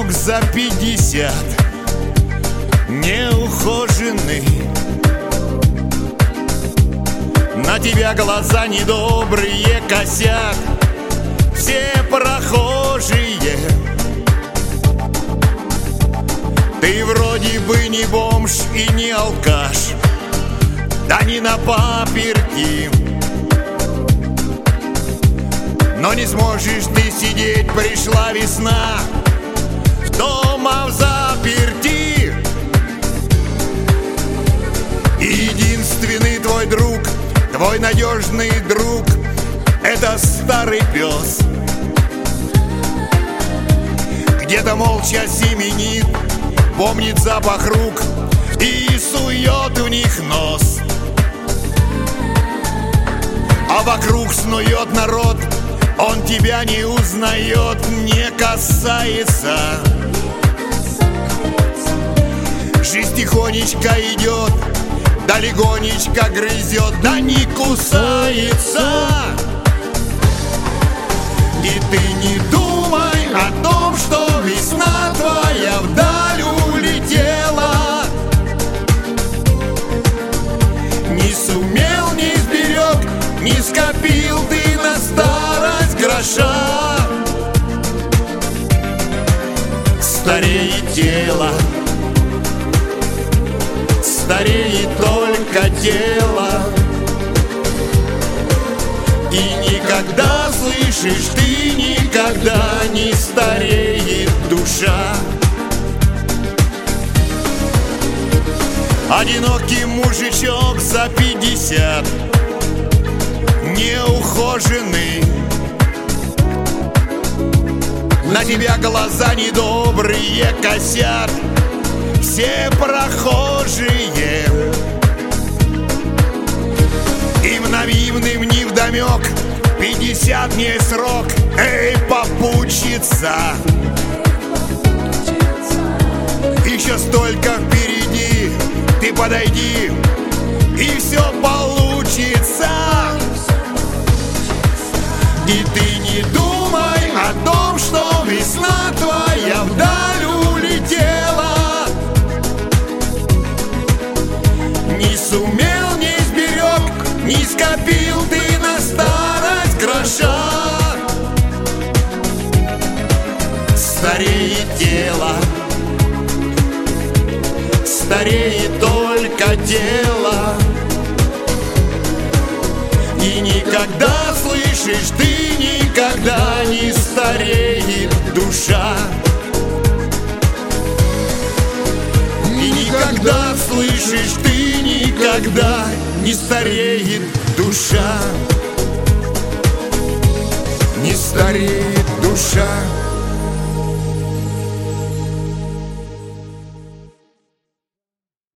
мужичок за 50, неухоженный. На тебя глаза недобрые косят все прохожие. Ты вроде бы не бомж и не алкаш, да не на паперти. Но не сможешь ты сидеть, пришла весна, дома в заперти. И единственный твой друг, твой надежный друг, это старый пес. Где-то молча семенит, помнит запах рук и сует в них нос. А вокруг снует народ, он тебя не узнает, не касается. Жизнь тихонечко идет, да легонечко грызет, да не кусается. И ты не думай о том, что весна твоя вдаль улетела. Не сумел, не сберег, не скопил ты на старость гроша. Стареет тело, стареет только тело. И никогда, слышишь, ты никогда не стареет душа. Одинокий мужичок за 50, неухоженный. На тебя глаза недобрые косят все прохожие. Им наивным невдомек, 50 не срок, эй, попутчица. Еще столько впереди, ты подойди, и все получится. И ты не думай о том, что весна твоя вдаль улетела. Не сумел, не сберег, не скопил ты на старость гроша. Стареет тело, стареет только тело. И никогда, слышишь, ты никогда не стареет душа. И никогда, слышишь, ты никогда не стареет душа. Не стареет душа.